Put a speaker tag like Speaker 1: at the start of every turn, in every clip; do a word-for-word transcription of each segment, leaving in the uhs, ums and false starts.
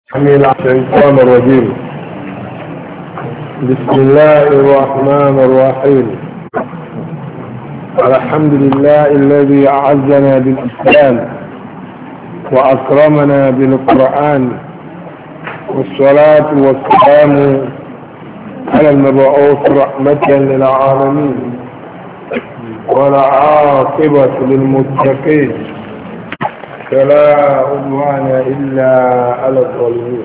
Speaker 1: من الشيطان الرجيم. بسم الله الرحمن الرحيم. الحمد لله الذي أعزنا بالإسلام وأكرمنا بالقرآن، والصلاة والسلام على المبعوث رحمة للعالمين والعاقبة للمتقين، فلا عدوان إلا على الظالمين.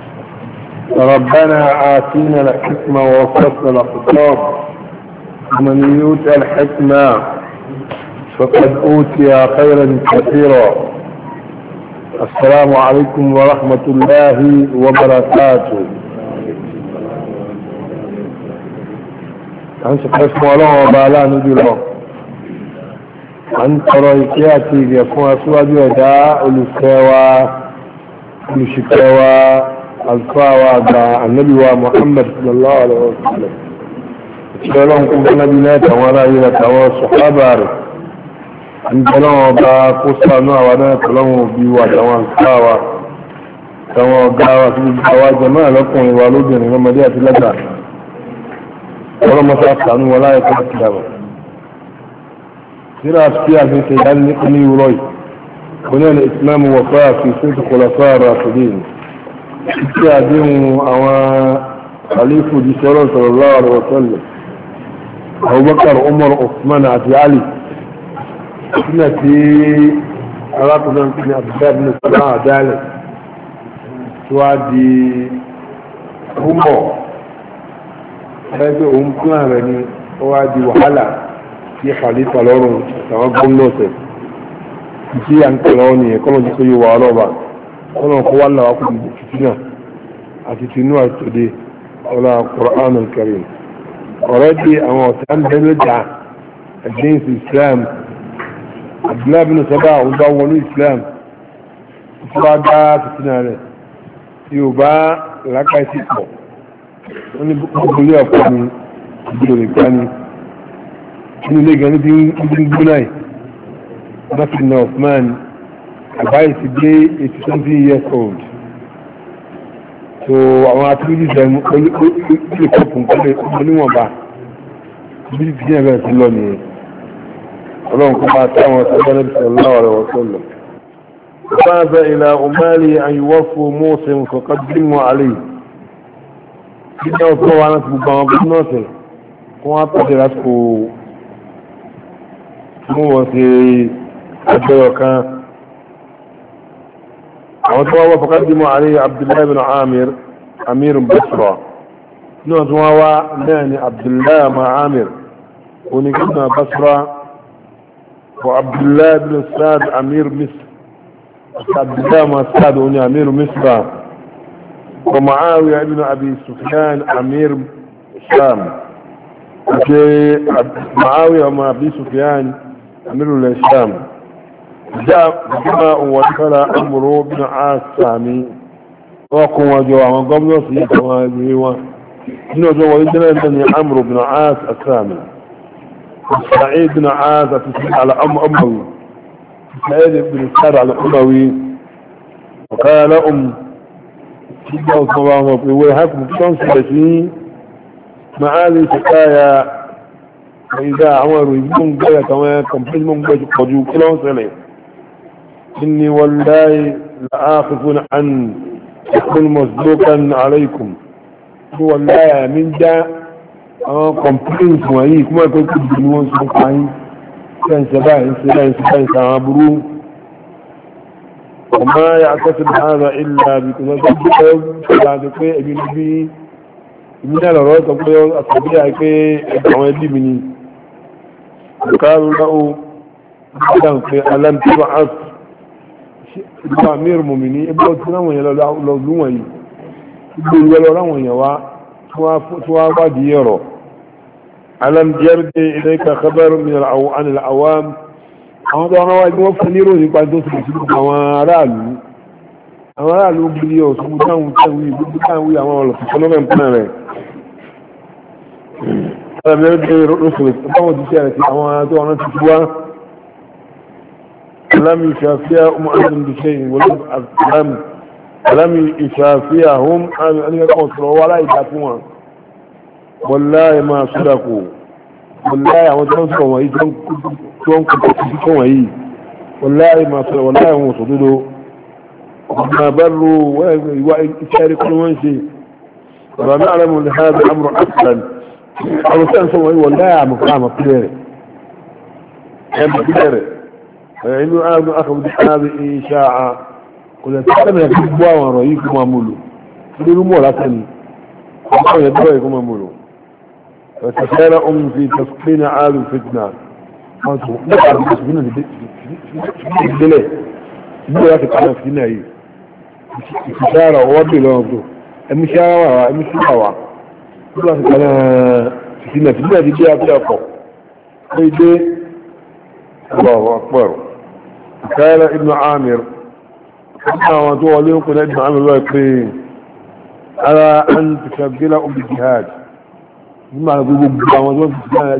Speaker 1: ربنا آتينا الحكمة وفصل الخطاب، ومن يؤت الحكمة فقد أوتي خيرا كثيرا. السلام عليكم ورحمة الله وبركاته. أنت قسم الله وبعلا نجي له أن ترى إكياتي يكون أسواج يدعى الكوى الشكوى الفاوى النبي ومحمد صلى الله عليه وسلم. سلام كم نبينا ولا إلى والصحابة أن تلام بقصنا ولا تلام بيوا تلام الفاوى تلام جاوا في الجوا جماعة لكم والودين لما جاءت لنا ولا مسافة ولا يتكلم. سيرة فيها في سيدان نقني وروي هنا الإسلام وفاء في سنة خلفاء الراشدين فيها دين أو خليفة دي صلى الله عليه وسلم أبو بكر عمر عثمان علي. كنا في علاقة بين عبد الله بن سلام ذلك سوادي هم هذا هم كانوا وادي وحلا في خليفة لورن تمام نوسف في أنكلوني كلهم يسوي وعلوبا كلهم قوانا وقت كتير أتتنوا أتدي على القرآن الكريم. أرادي أن أتعلم بلدع الدين في الإسلام. عبد الله بن سبع وضعوا الإسلام فرادا فتنانه يوبا لك يسيطه وني بقول لي أفضل بدون كاني inú ilé gan ní ti ń gbóná ẹ̀ nothing na Osman àbáyé ti dé eighty something years old, so àwọn activities ẹ̀ lè kọ́pù nǹkan lè kọ́ níwọ̀nba bí ti díẹ̀ bẹ̀rẹ̀ sí lọ nìyẹn. ọlọ́run kó máa táwọn sọ́gbọ́n ní sallallahu alaihi wasallam. فاز إلى أمالي أن يوفوا موسم فقدموا عليه كنا وطلعوا عنه ببعض الناصر كنا تدرسوا mú wọn sí àjọyọ̀ kan. àwọn tó wá wá faqaddimu alayhi Abdullahi bin Amir Amir Basra náà tó wá wá náà ni Abdullahi ma Amir onígbìmọ̀ Basra wa Abdullahi bin Sa'd Amir Misr Abdullahi ma Sa'd oní Amir Misra wa Muawiya ibn Abi Sufyan Amir Sham àti Muawiya ma Abi Sufyan أمير الإسلام. جاء جماع ودخل أمره بن عاص سامي وقم وجوع من قبل وصيح وهذه إنه جوا إنجنا بني عمرو بن عاص السامي. سعيد بن عاص تسمع على أم أموي سعيد بن سعد على أموي وقال أم كده وصباه ويحكم تنصر فيه معالي شكايا فإذا عمروا يجبون جاية كما كمبلج من بيت قجو كلهم سليم. إني والله لآخذ عن يكون مصدوقا عليكم. والله من جاء كمبلج وهي كما يكون كبيرون سبقين كان سباين سباين سباين سعبرو وما يعتسب هذا إلا بكذا بعد كي ابن بي من الرأي تقول أصبيع كي أدعوان لي مني قالوا له ألم تبعث أمير المؤمنين ابن سلام لو لو لوي ابن ولو لوي يوا توا وديرو ألم يرد إليك خبر من العو عن العوام هذا أنا وايد وفنيرو يقال دوس بيسمع وارالو وارالو بليو سموتان وتوي بدان ويا ما ولا فنومن بنان ألم يرد رسل فهو تشارك أوان أنا تشوا لم يشافيها أم أذن بشيء ولم أذن ولم يشافيهم أن يقصروا ولا يدافعوا والله ما صدقوا والله ما تنصروا ويجون كنتم والله ما صدقوا والله ما صدقوا ما بروا ويشاركوا من شيء ونعلم أن هذا الأمر أسهل أو تنصروا والله مقام كبير كم كبير فإنه أخذ هذه إشاعة قل تعالى يكتب وانا رأيكم أمولو يقولوا مولا ثاني يقولوا يدرأيكم أمولو فتسارعهم في تسقين عال الفتنة نقع بتسقين في الدليل مولا تقعنا في النهي تسارع ووضي لنفسه المشاوى المشاوى مولا تقعنا في النهي في النهي دي بيها فوق قيدي الله أكبر قال ابن عامر كما وضوء لهم قل ابن عامر الله يكريم على أن تشغلهم بالجهاد بما يقولوا بما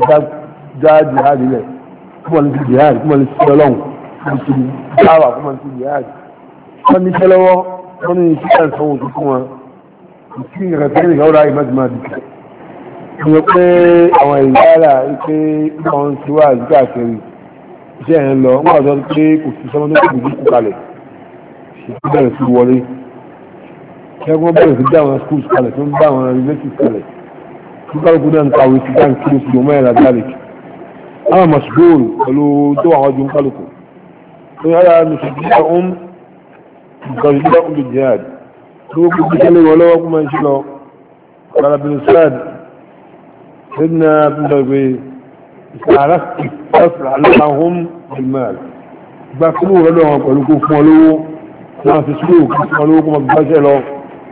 Speaker 1: جاء جهاد إليه كما لسي جهاد كما لسي لهم كما لسي دعوة كما لسي جهاد كما لسي لهم كما لسي لهم كما لسي غتين غوراء مجمع ذكر يقول àwọn ìyára ipé àwọn síwájú káàkiri iṣẹ́ ẹ̀ ń lọ wọ́n àjọ pé kò sí sọ́mọ́ tó kò kú kalẹ̀ ṣe bẹ̀rẹ̀ sí wọlé ṣẹ́gbọ́n bẹ̀rẹ̀ sí dáwọn schools kalẹ̀ tó ń bá àwọn universities kalẹ̀ tí kálukú náà ń kàwé sí dáń kí ló sì ọmọ ẹ̀rọ garlic àwọn masgool pẹ̀lú tó àwọn ọdún kálukú tó yára nùsùlùmí ọ̀hún ìgbàlódé ọ̀hún jihad tó kú bí kálẹ̀ wọlé wọ́n kú máa ń ṣe lọ alábìnrin sáàd sẹ́dínà bíndọ̀gbé ìsàrásì aláhùn bilmal gba kúrò lọ́dọ̀ wọn pẹ̀lú kó fún ọlọ́wọ́ náà fi sùúrù kó fún ọlọ́wọ́ kó máa gbáṣẹ́ lọ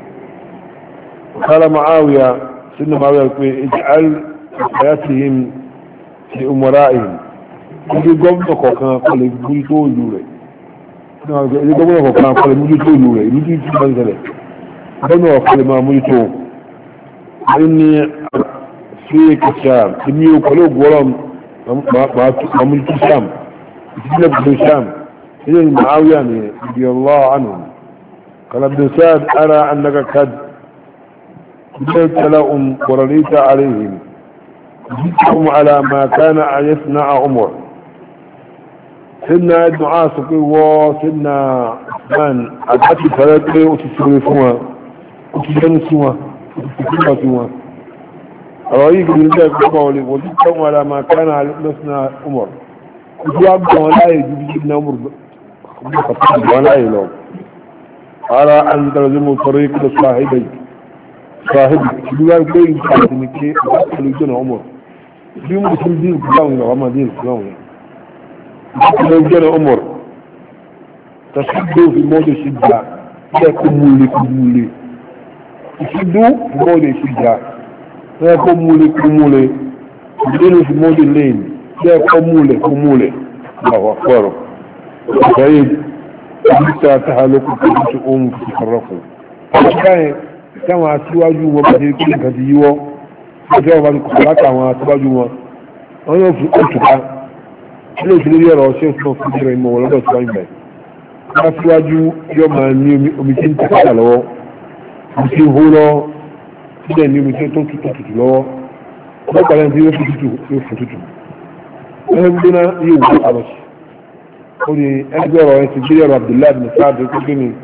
Speaker 1: قال معاوية سيدنا معاوية يقول اجعل حياتهم في أمرائهم ibi gómìnà kọ̀ọ̀kan kọ́ lè múlí tó ìlú rẹ̀ ibi gómìnà kọ̀ọ̀kan kọ́ lè múlí tó ìlú rẹ̀ ìlú tí tí bá ń ṣẹlẹ̀ gómìnà kọ́ lè máa múlí tó ní sí kìsàm ìmí o pẹ̀lú ògbọ́rọ̀ máa múlí tó sàm ìsìlẹ̀ pẹ̀lú sàm ilé ni Muawiya ni ibi Allah anu kalabdin sáàd ara annaka kad بيت لهم ورضيت عليهم جئتهم على ما كان يصنع عمر سيدنا ابن عاصق وسيدنا عثمان عدت ثلاثة وتسرفوا وتجنسوا وتسرفوا رأيك من ذلك قولي وجئتهم على ما كان يصنع عمر وجواب ولا يجب جبنا عمر ولا يلوم على أن تلزموا طريق لصاحبيك صاحب بيقول بين كاتنيكي قالوا جنا عمر بيوم مسلمين كلاون وما دين كلاون قالوا جنا عمر تشدوا في مود الشدة يكمل كمل تشدوا في مود الشدة يكمل كمل يدينوا في مود الليل يكمل كمل الله أكبر سعيد حتى تهلكوا تشؤون تتفرقوا táwọn aṣíwájú wọn bá ṣe kí nǹkan ti yíwọ́ ọjọ́ ọba ní kòkòrò látàwọn aṣíwájú wọn wọn yóò fi òṣùpá ilé ìṣẹ̀lẹ̀ rí ọ̀rọ̀ ṣe ń fún ọkùnrin rẹ̀ ìmọ̀ wọn lọ́dọ̀ tí wọ́n ń bẹ̀ wọ́n aṣíwájú yóò máa ní omi tí ń tẹ̀síà lọ́wọ́ omi tí ń hó lọ́wọ́ sílẹ̀ ní omi tí ó tó tutù lọ́wọ́ wọ́n gbàdá tí yóò fi tutù yóò fi tutù wọ́n ń gbóná yóò wú àlọ́sì ó ní ẹgbẹ́ ọ̀rọ̀ ẹ̀sìn gbé ọ̀rọ̀ Abdullahi bin Saad tó gbé ní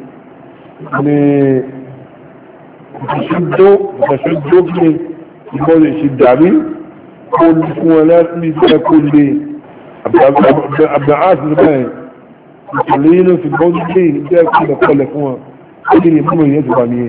Speaker 1: تشدوا تشدوا بني يقول يشدعني كل ولا مثل كل عبد عاص الباي يخلينا في البوز دي ده كده كل فوا اللي مو يجبني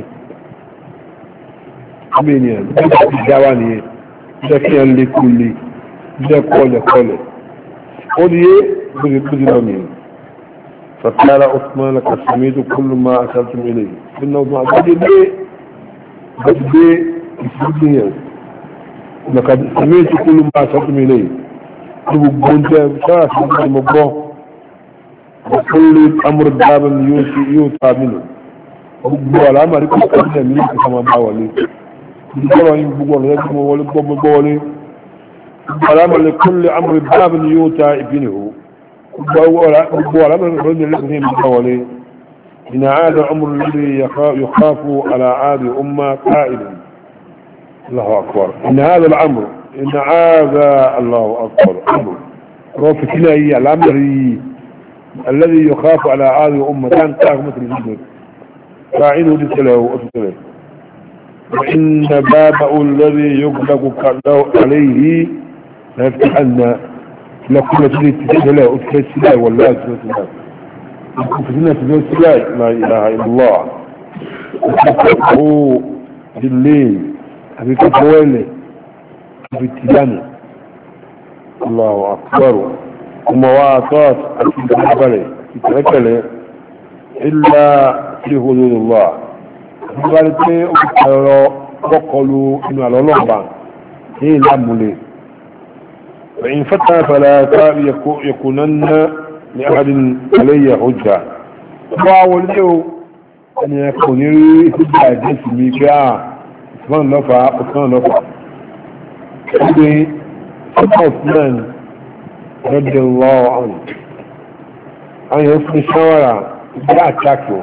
Speaker 1: امين يعني جواني ده كان لكل ده كل كل ودي بجنوني فقال عثمان لك سميت كل ما أرسلتم إليه إنه ما بدي بدي الدنيا لقد سمعت كل ما أرسلتم إليه وقلت شاف المبروك وكل أمر دابا يوتى منه وقلت الأمر يكون قبل منك كما ما ولي يقول يقول يقول ولي يقول ولي الأمر لكل أمر دابا يوتى ابنه وقال الأمر يكون قبل منك كما ولي إن هذا الأمر الذي يخاف على عاد أمة قائل الله أكبر إن هذا الأمر إن هذا الله أكبر أمر روفتنا هي الأمر الذي يخاف على عاد أمة كان تاغمة الجنود فاعله لسله وأسسله وإن بابه الذي يغلق عليه لا يفتحن لكل تجري تجري أسكت سلاي والله أسكت سلاي فتنة تجري سلاي لا إله إلا الله وفتحه بالليل في كفويله في التجاني الله أكبر ومواطات أكيد الحبلي يتركله إلا في حدود الله قالت لي وقلوا إنه على الله هي الأمر فإن فتح فلا يكونن لأحد علي حجة فأول له أن يكون لي حجة جسمي كآه عثمان لفع عثمان لفع عثمان رضي الله عنه أن يصل الشوارع لا تاكله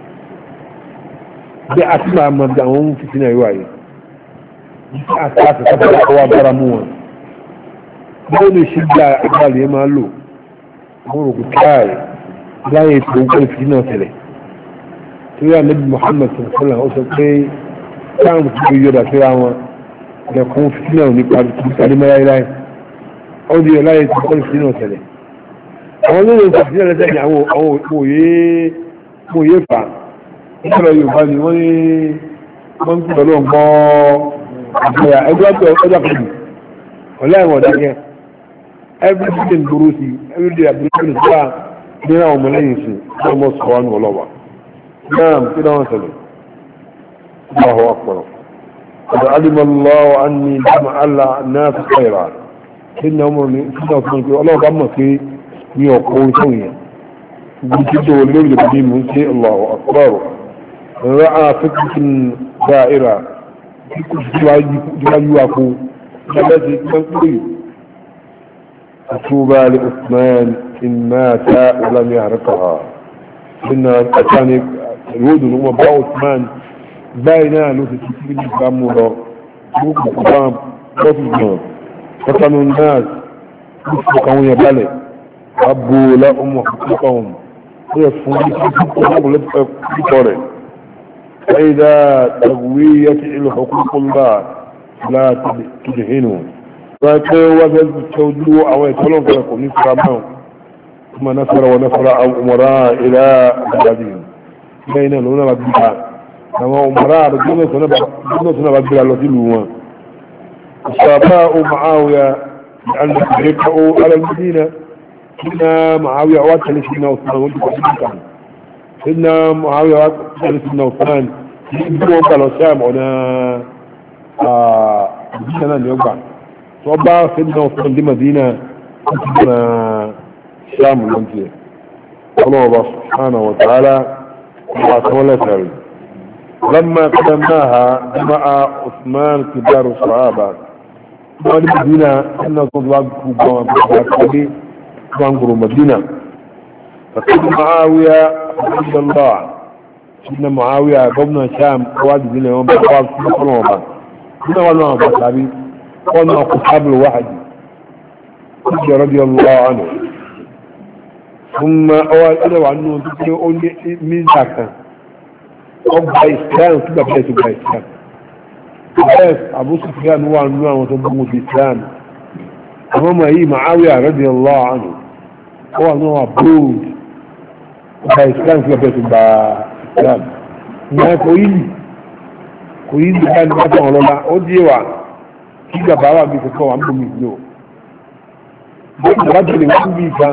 Speaker 1: بأسمع مبدأهم في سنة يوعي بأسمع تفضل أوابر موان دون الشجاع أقال يمالو أمره كتاي لا يتبعون كل في سنة تلي تريد النبي محمد صلى الله عليه وسلم كان متبعي يدى سيراما يكون في سنة ونقال كلمة لا إله أودي لا يتبعون في سنة تلي أولا في سنة لتاني أو يفع ìṣẹ́lẹ̀ yorùbá ni wọ́n ní wọ́n ń pẹ̀lú ọgbọ́ àgbẹ̀yà ẹgbẹ́ ọjọ́ kejì ọ̀lá ìwọ̀n dákẹ́ everything gbòrò sí everyday àbúrúkú sáà ní àwọn ọmọlẹ́yìn sí ọmọ sọ̀rọ̀ ní ọlọ́wà náà kí dáwọn sẹlẹ̀ ọ̀họ̀ ọ̀pọ̀lọ̀ ọ̀dọ̀ alìmọ̀lọ́wọ́ á ní dámà àlà náà fi kẹ́ra kí ní ọmọ ní kí náà fún mi ọlọ́wọ́ bá mọ̀ pé ní ọkọ̀ orí sóhun yẹn gbogbo títò lórí ìdòdó mú sí ọlọ́wọ́ ọ̀pọ̀lọ̀ رأى فكرة دائرة فكرة جوايوكو التي تنقل فتوبى لعثمان إن مات ولم يعرفها إن أتاني الود هم باع عثمان باينا له تكتير الجامورة سوق القرام وفي فتنوا الناس يسبقون يبالي أبوا لهم وحقوقهم ويصفون لكي فإذا تغوية الحقوق الله لا تدهنوا فكوزل التوجيه أو يتلون فيكم نصر معهم ثم نصر ونصر أمراء إلى بلادهم بين لنا ربها كما أمراء رجلنا سنبع بلا لدلوا الصحاباء معاوية لأن يركعوا على المدينة إن معاوية واتل سيدنا عثمان وانتو قصدك سيدنا معاوية واتل سيدنا عثمان يبدو قالوا سامعنا مدينة اليوم صبا سيدنا عثمان دي مدينة سيدنا شام المنزل الله سبحانه وتعالى وعطوله تعالى لما قدمناها جمع عثمان كبار الصحابة قال المدينة أنه تضلق بقى وانقروا مدينة فقد معاوية رضي الله سيدنا معاوية قبنا شام قواد دينا يوم بقواد سنة قلوبا هنا والله بصحابي قلنا قصاب الواحد رضي الله عنه ثم أول أدو عنه تقول من ذاك أبا إسلام كيف بيت أبا إسلام بس أبو سفيان هو عنه وتبقوا في إسلام أمام هي معاوية رضي الله عنه هو عنه برود أبا إسلام كيف بيت أبا إسلام ما كويل كويل كان بطن الله أديوا كيف بابا بيكوا عمو ميزنو رجل وان بيكا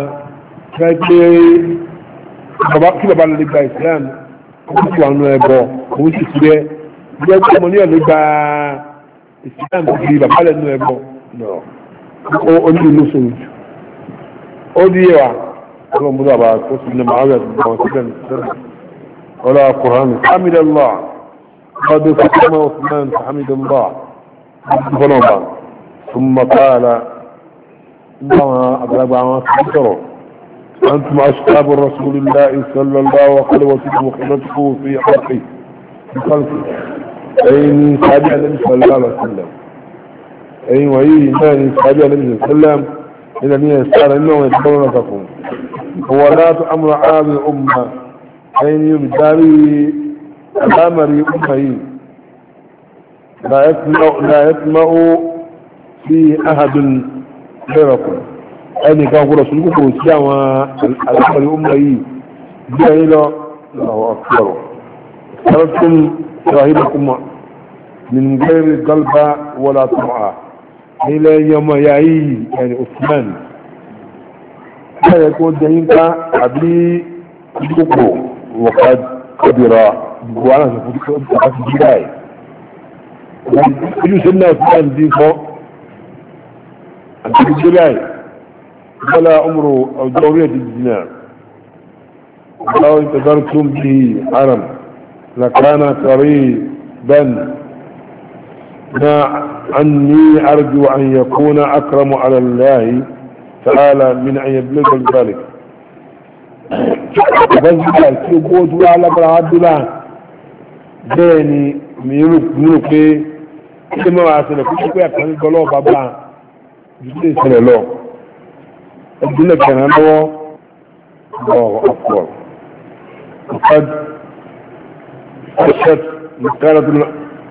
Speaker 1: kí bàbá lọ lè gba Islam kó sì wà nù ẹbọ kó sì síbẹ̀ bí ẹgbẹ́ ọmọ ní ọ̀lẹ́ gba Islam kó sì bàbá lẹ nù ẹbọ ó ní ìlú sọ̀rọ̀ jù ó di yẹ wa ọlọ́run mú bàbá tó sì ní màá rẹ̀ tó bọ̀ síbẹ̀ síbẹ̀ ọlọ́ Qur'an hamidallah ọdún sọ́kọ́mọ́ Uthman hamidallah fọlọ́ba ثم قال nígbà wọn àgbàlagbà wọn sì sọ̀rọ̀ أنتم أصحاب رسول الله صلى الله عليه وسلم وخلته في خلقه في خلقه أين صحابي النبي صلى الله عليه وسلم أين وهي إيمان صحابي النبي صلى الله عليه وسلم إلى أن يستعر إنه يتبرون لكم وولاة أمر هذه الأمة أين يبداري الأمر أمه لا يسمع لا يسمع في أحد غيركم أين كان رسولكم وسيما الأمر أمه جاهلا الله أكبر اخترتم شاهدكم من غير قلب ولا طمع إلى يوم يعي يعني عثمان لا يكون دينك أبي يدوكو وقد قدر وانا سفر الجلاي يجو سنة عثمان دين فوق عند الجلاي ولا عمره أو دورية الجناع ولو انتظرتم به حرم لكان قريبا ما عني أرجو أن يكون أكرم على الله تعالى من أن يبلغ ذلك فالجلال كي قوت وعلى برعاد الله ديني ميروك ميروك كما وعسنا كل شيء يكون القلوب بابا جدي سنة له الدنيا كان له الله أكبر وقد أشهد مكانة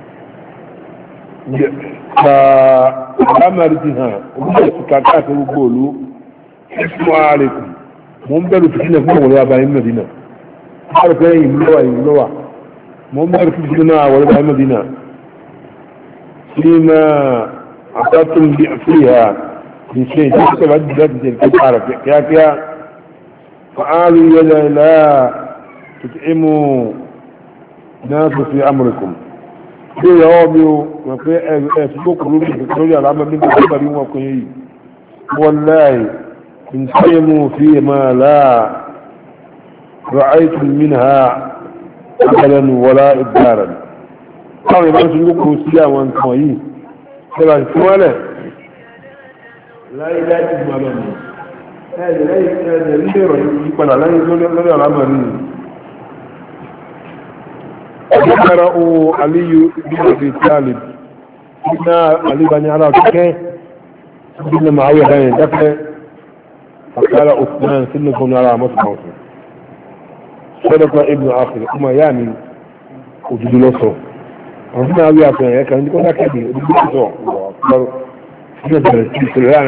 Speaker 1: فأمرتها وقلت كاكاك وقولوا اسموا عليكم ممدلوا فينا فينا ولا باين مدينة عارف ايه يملوا يملوا ممدلوا فينا ولا باين مدينة فيما عطاتم فيها من شيء تكتب عدد ذات عارف كيا كيا فعالوا يدا لا تتعموا ناس في أمركم bí ìyàwó mi o wọ́n pé ẹ̀sùn tó kù lórí lórí àlámọ́ nígbà tó bá rí wọn kò yìí wọ́n láì ìṣẹ́ mú fi máa láà ra'aytu minha akalan wala ìdáran táwọn ìbá ṣe gbogbo sí àwọn nǹkan yìí ṣẹlá sí wọ́n lẹ̀ láyé láti gbọ́ lọ́nà ẹ̀ẹ́dẹ̀ láyé ẹ̀ẹ́dẹ̀ nílé ìrọ̀ yìí padà láyé lórí àlámọ́ rí ذكروا علي بن ابي طالب ان علي بن ابي طالب بن معاويه كان دفع فقال عثمان سنكم على مصر صدق ابن اخر اما يعني وجد له عثمان ابي طالب كان يقول لك دي الله اكبر نزل السلام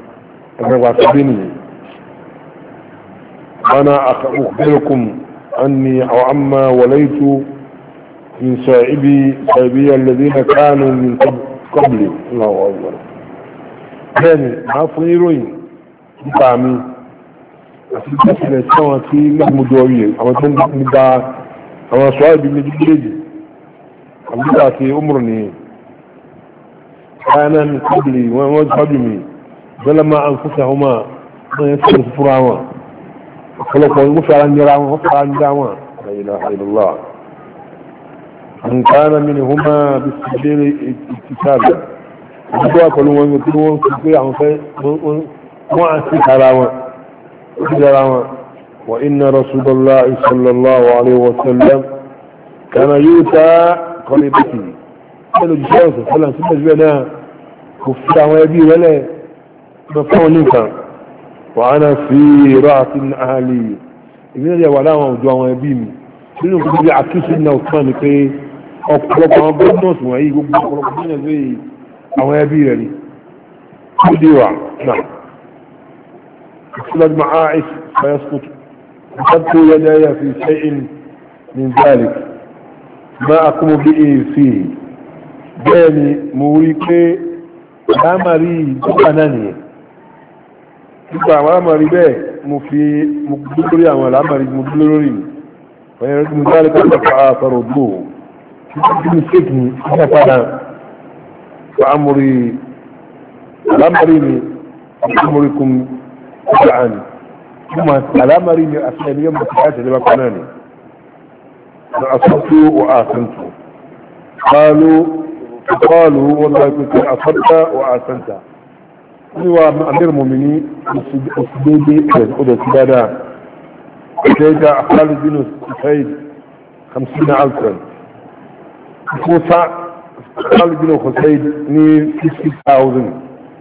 Speaker 1: وانا اخبركم اني او عما وليت من صاحبي صاحبي الذين كانوا من قبلي الله أكبر يعني عفوني روين بطعمي أسلسل السنة في محمود وويل أما تنبع أما صاحبي من جبريدي أما في أمرني كان من قبلي ومصحبي ظلما أنفسهما ما يسر سفرهما خلقوا المفعل عن جرعهما وفعل عن جرعهما لا إله إلا الله من كان منهما بالسبيل اتصالا وقالوا كلهم يقولون في عن معسك حراما وإن رسول الله صلى الله عليه وسلم كان يؤتى قريبته قالوا الجوز صلى الله عليه وسلم كفر ويبي ولا مفعول وأنا في رأس أهلي إذن يا ولا موضوع ويبيني nínú kò bí àkíyèsí náà fún mi pé ọ̀pọ̀lọpọ̀ àwọn gómìnàtì wọ̀nyí gbogbo ọ̀pọ̀lọpọ̀ nínú ẹgbẹ́ àwọn ẹbí rẹ̀ ni ó dé wà náà ìṣúlọ́dún máa ń fayaskut ìṣàkó yẹlẹ́yà fi ṣẹ́yìn ní zalik máa kúmọ̀ bí i fi bẹ́ẹ̀ ni mo rí pé àlámàrí ìjọba náà nìyẹn nípa àwọn àlámàrí bẹ́ẹ̀ mo fi mo dúró lórí àwọn àlámàrí mo dúró lórí mi ويرد ذلك فردوه في السجن فلا فأمري الأمرين أمركم تبعا ثم الأمرين أثناء يوم التحاسة لما كناني فأصبت وآسنت قالوا قالوا والله كنت أصبت وآسنت هو أمير المؤمنين السديدي أدى سدادا جاء خالد بن سعيد خمسين ألفا موسى خالد بن خسيد ني ستين ألف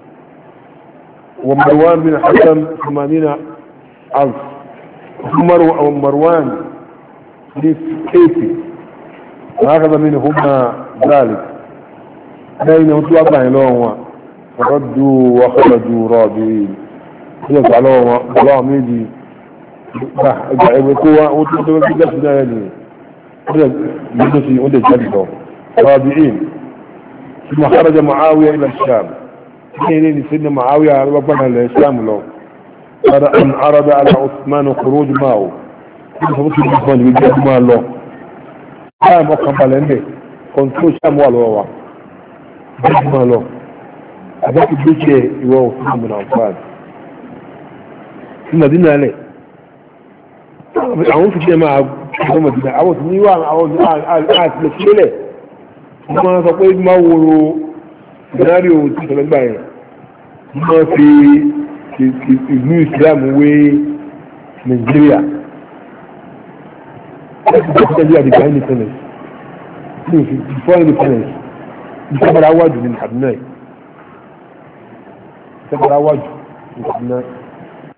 Speaker 1: ومروان بن حسن ثمانين ألف ومروان ني ثمانين هكذا منهما ذلك بينهم توضع لهم فردوا وخرجوا راضين يجعل لهم الله ميدي جعبكوا وتدوا في جسنا يعني يدسي ودي جلدهم راضعين ثم خرج معاوية إلى الشام حين سيدنا معاوية ربنا الإسلام له قال أن عرض على عثمان خروج معه كيف فبصر عثمان بجد ما له قام وقبل أنه كنتو شام والوضع بجد ما له أذاك البيت يوه عثمان بن عفان ثم دينا عليه àwọn fi ṣe máa ṣe mọ̀dínà àwọn tí níwà àwọn àti lè ṣílẹ̀ wọ́n máa sọ pé máa wòrò ìdárí ohun tí ìṣẹ̀lẹ̀ gbà yẹn wọ́n fi ìlú Islam wé Nàìjíríà Nàìjíríà di gbáyé independence ní before independence ìṣẹ́bàrá wájú ní Kaduna ìṣẹ́bàrá wájú ní Kaduna